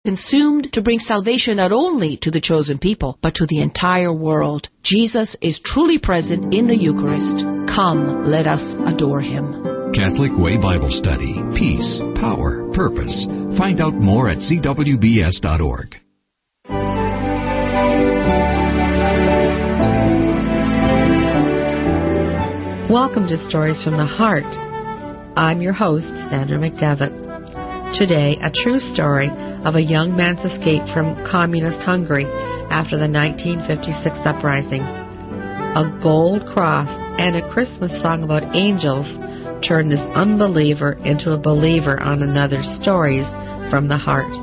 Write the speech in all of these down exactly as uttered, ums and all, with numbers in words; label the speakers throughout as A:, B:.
A: consumed to bring salvation not only to the chosen people, but to the entire world. Jesus is truly present in the Eucharist. Come, let us adore Him.
B: Catholic Way Bible Study. Peace, power, purpose. Find out more at c w b s dot org.
C: Welcome to Stories from the Heart. I'm your host, Sandra McDevitt. Today, a true story of a young man's escape from communist Hungary after the nineteen fifty-six uprising. A gold cross and a Christmas song about angels turned this unbeliever into a believer on another Stories from the Heart.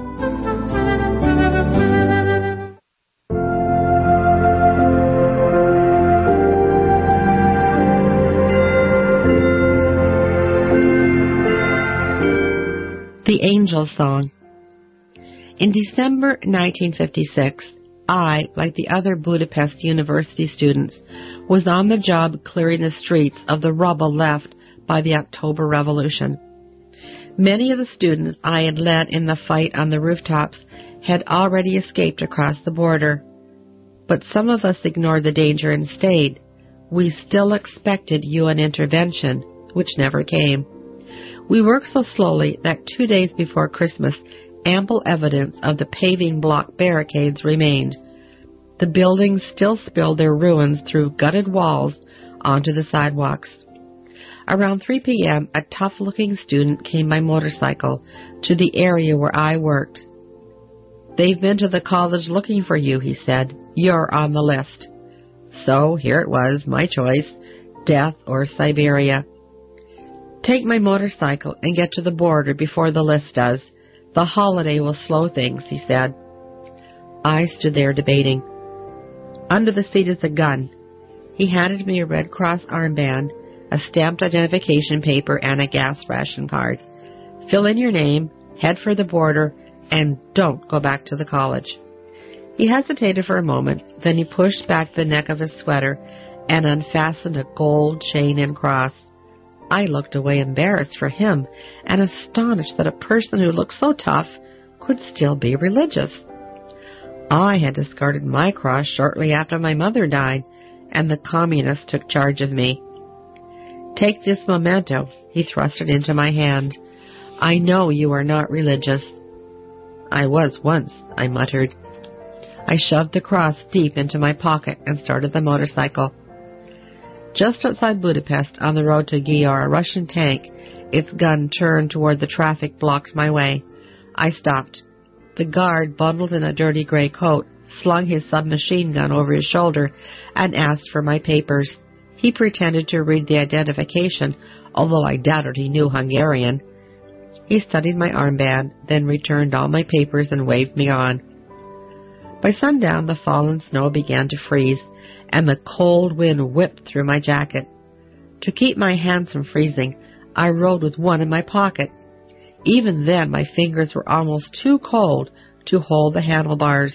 C: The Angel Song. In December nineteen fifty-six, I, like the other Budapest University students, was on the job clearing the streets of the rubble left by the October Revolution. Many of the students I had led in the fight on the rooftops had already escaped across the border. But some of us ignored the danger and stayed. We still expected U N intervention, which never came. We worked so slowly that two days before Christmas, ample evidence of the paving block barricades remained. The buildings still spilled their ruins through gutted walls onto the sidewalks. Around three p.m., a tough-looking student came by motorcycle to the area where I worked. "They've been to the college looking for you," he said. "You're on the list." So here it was, my choice, death or Siberia. "Take my motorcycle and get to the border before the list does. The holiday will slow things," he said. I stood there debating. Under the seat is a gun. He handed me a Red Cross armband, a stamped identification paper, and a gas ration card. "Fill in your name, head for the border, and don't go back to the college." He hesitated for a moment, then he pushed back the neck of his sweater and unfastened a gold chain and cross. I looked away embarrassed for him and astonished that a person who looked so tough could still be religious. I had discarded my cross shortly after my mother died, and the communists took charge of me. "Take this memento." He thrust it into my hand. "I know you are not religious." "I was once," I muttered. I shoved the cross deep into my pocket and started the motorcycle. Just outside Budapest, on the road to Győr, a Russian tank, its gun turned toward the traffic, blocked my way. I stopped. The guard, bundled in a dirty gray coat, slung his submachine gun over his shoulder and asked for my papers. He pretended to read the identification, although I doubted he knew Hungarian. He studied my armband, then returned all my papers and waved me on. By sundown, the fallen snow began to freeze, and the cold wind whipped through my jacket. To keep my hands from freezing, I rode with one in my pocket. Even then, my fingers were almost too cold to hold the handlebars.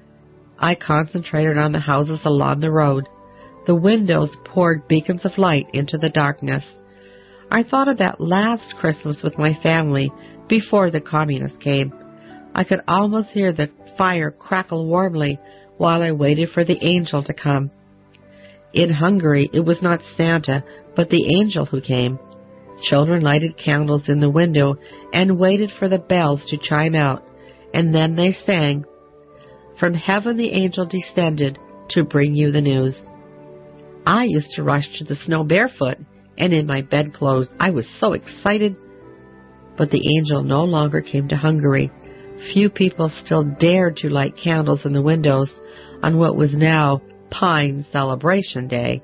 C: I concentrated on the houses along the road. The windows poured beacons of light into the darkness. I thought of that last Christmas with my family before the communists came. I could almost hear the fire crackle warmly while I waited for the angel to come. In Hungary, it was not Santa, but the angel who came. Children lighted candles in the window and waited for the bells to chime out, and then they sang, "From heaven the angel descended to bring you the news." I used to rush to the snow barefoot and in my bedclothes. I was so excited. But the angel no longer came to Hungary. Few people still dared to light candles in the windows on what was now Pine Celebration Day.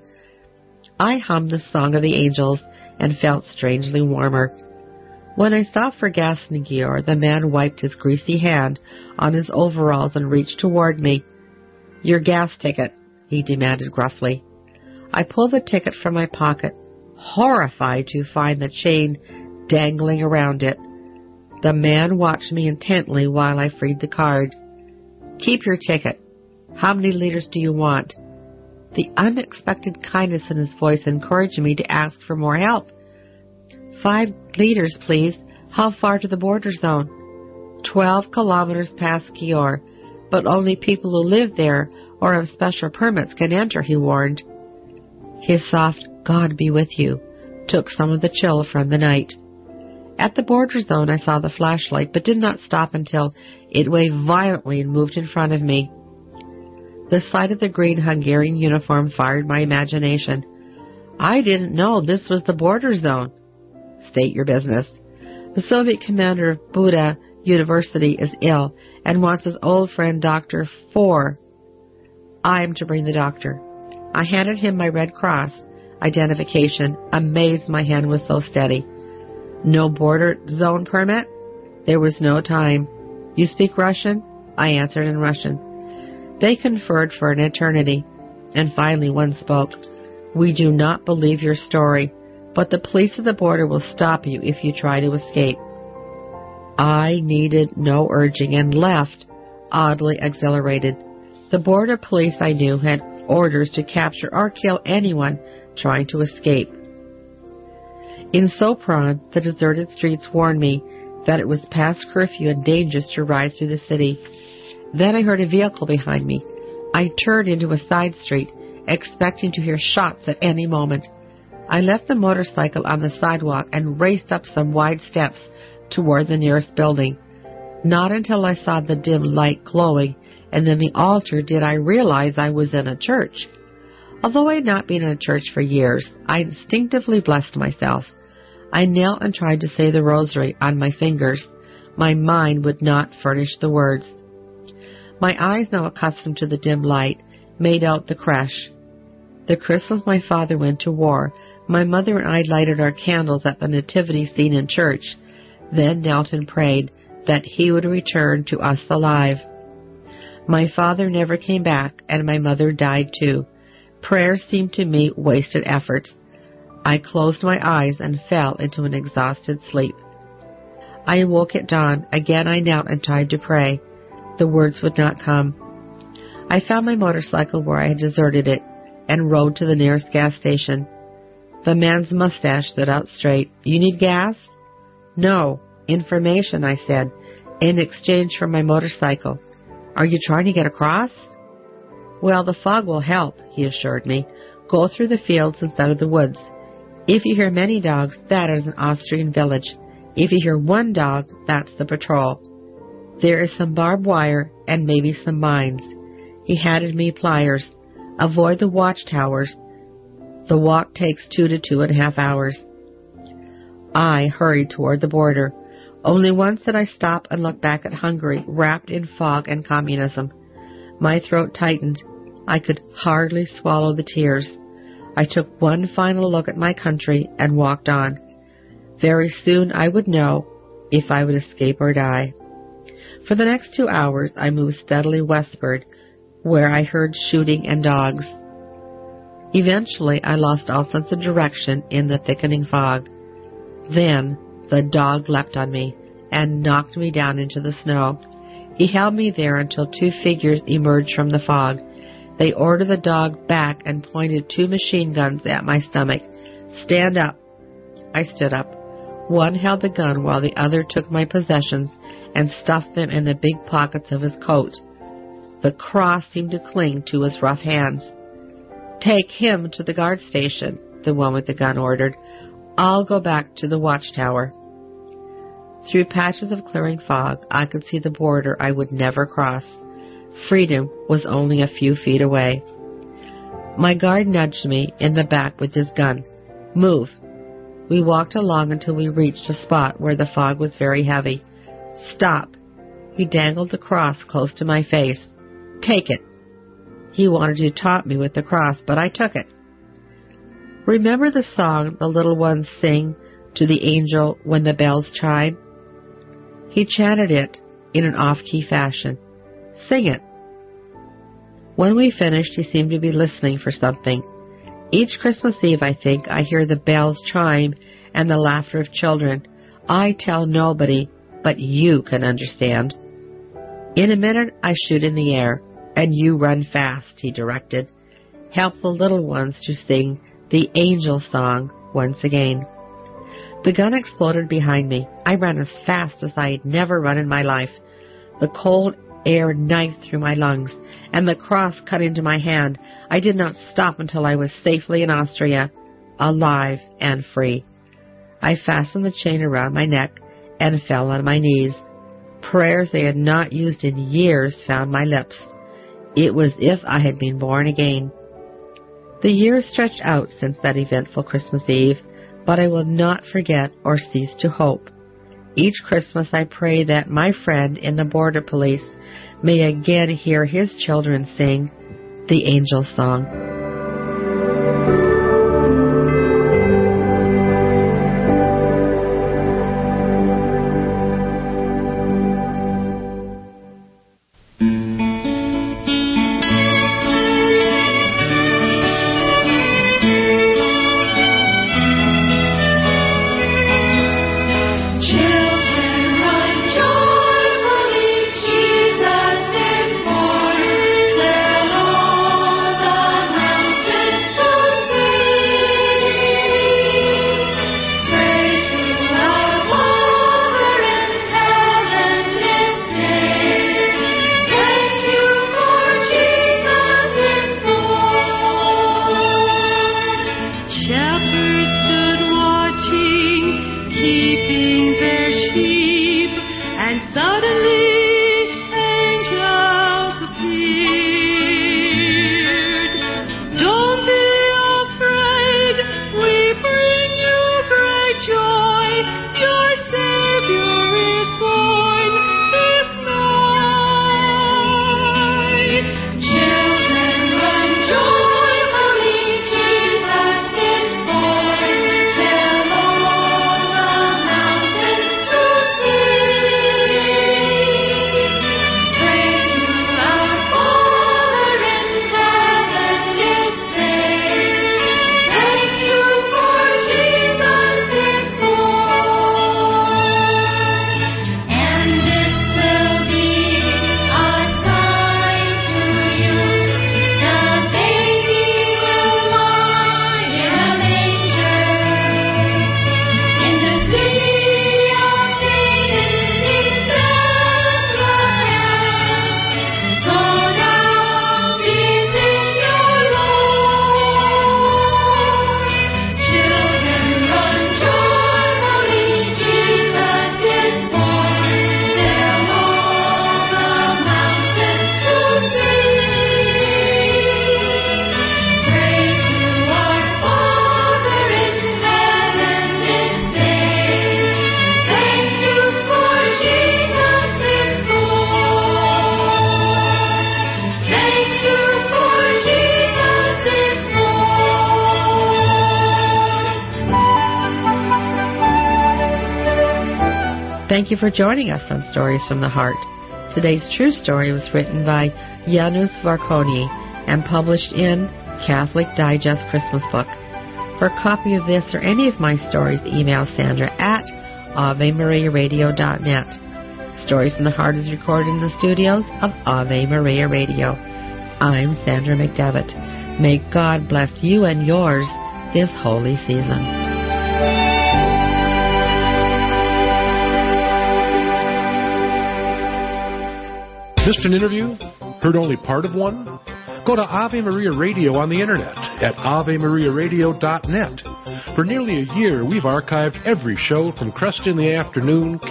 C: I hummed the Song of the Angels and felt strangely warmer. When I stopped for gas in Győr, the man wiped his greasy hand on his overalls and reached toward me. "Your gas ticket," he demanded gruffly. I pulled the ticket from my pocket, horrified to find the chain dangling around it. The man watched me intently while I freed the card. "Keep your ticket. How many liters do you want?" The unexpected kindness in his voice encouraged me to ask for more help. "Five liters, please. How far to the border zone?" Twelve kilometers past Kior, but only people who live there or have special permits can enter, he warned. His soft, God be with you, took some of the chill from the night. At the border zone, I saw the flashlight, but did not stop until it waved violently and moved in front of me. The sight of the green Hungarian uniform fired my imagination. I didn't know this was the border zone. State your business. The Soviet commander of Buda University is ill and wants his old friend Doctor Four. I am to bring the doctor. I handed him my Red Cross identification, amazed my hand was so steady. No border zone permit? There was no time. You speak Russian? I answered in Russian. They conferred for an eternity, and finally one spoke. We do not believe your story, but the police at the border will stop you if you try to escape. I needed no urging and left, oddly exhilarated. The border police I knew had orders to capture or kill anyone trying to escape. In Sopron, the deserted streets warned me that it was past curfew and dangerous to ride through the city. Then I heard a vehicle behind me. I turned into a side street, expecting to hear shots at any moment. I left the motorcycle on the sidewalk and raced up some wide steps toward the nearest building. Not until I saw the dim light glowing and then the altar did I realize I was in a church. Although I had not been in a church for years, I instinctively blessed myself. I knelt and tried to say the rosary on my fingers. My mind would not furnish the words. My eyes, now accustomed to the dim light, made out the creche. The Christmas my father went to war, my mother and I lighted our candles at the nativity scene in church, then knelt and prayed that he would return to us alive. My father never came back, and my mother died too. Prayer seemed to me wasted effort. I closed my eyes and fell into an exhausted sleep. I awoke at dawn. Again I knelt and tried to pray. The words would not come. I found my motorcycle where I had deserted it and rode to the nearest gas station. The man's mustache stood out straight. You need gas? No. Information, I said, in exchange for my motorcycle. Are you trying to get across? Well, the fog will help, he assured me. Go through the fields instead of the woods. If you hear many dogs, that is an Austrian village. If you hear one dog, that's the patrol. There is some barbed wire and maybe some mines. He handed me pliers. Avoid the watchtowers. The walk takes two to two and a half hours. I hurried toward the border. Only once did I stop and look back at Hungary, wrapped in fog and communism. My throat tightened. I could hardly swallow the tears. I took one final look at my country and walked on. Very soon I would know if I would escape or die. For the next two hours I moved steadily westward, where I heard shooting and dogs. Eventually I lost all sense of direction in the thickening fog. Then the dog leapt on me and knocked me down into the snow. He held me there until two figures emerged from the fog. They ordered the dog back and pointed two machine guns at my stomach. Stand up. I stood up. One held the gun while the other took my possessions and stuffed them in the big pockets of his coat. The cross seemed to cling to his rough hands. Take him to the guard station, the one with the gun ordered. I'll go back to the watchtower. Through patches of clearing fog, I could see the border I would never cross. Freedom was only a few feet away. My guard nudged me in the back with his gun. Move. We walked along until we reached a spot where the fog was very heavy. Stop. He dangled the cross close to my face. Take it. He wanted to taunt me with the cross, but I took it. Remember the song the little ones sing to the angel when the bells chime? He chanted it in an off-key fashion. Sing it. When we finished, he seemed to be listening for something. Each Christmas Eve, I think, I hear the bells chime and the laughter of children. I tell nobody, but you can understand. In a minute, I shoot in the air, and you run fast, he directed. Help the little ones to sing the angel song once again. The gun exploded behind me. I ran as fast as I had never run in my life. The cold air knifed through my lungs, and the cross cut into my hand. I did not stop until I was safely in Austria, alive and free. I fastened the chain around my neck and fell on my knees. Prayers they had not used in years found my lips. It was as if I had been born again. The years stretched out since that eventful Christmas Eve, but I will not forget or cease to hope. Each Christmas I pray that my friend in the border police may again hear his children sing the angel song. Thank you for joining us on Stories from the Heart. Today's true story was written by Janusz Varkoni and published in Catholic Digest Christmas Book. For a copy of this or any of my stories, email Sandra at ave maria radio dot net. Stories from the Heart is recorded in the studios of Ave Maria Radio. I'm Sandra McDevitt. May God bless you and yours this holy season.
D: Missed an interview? Heard only part of one? Go to Ave Maria Radio on the internet at ave maria radio dot net. For nearly a year, we've archived every show from Crest in the Afternoon,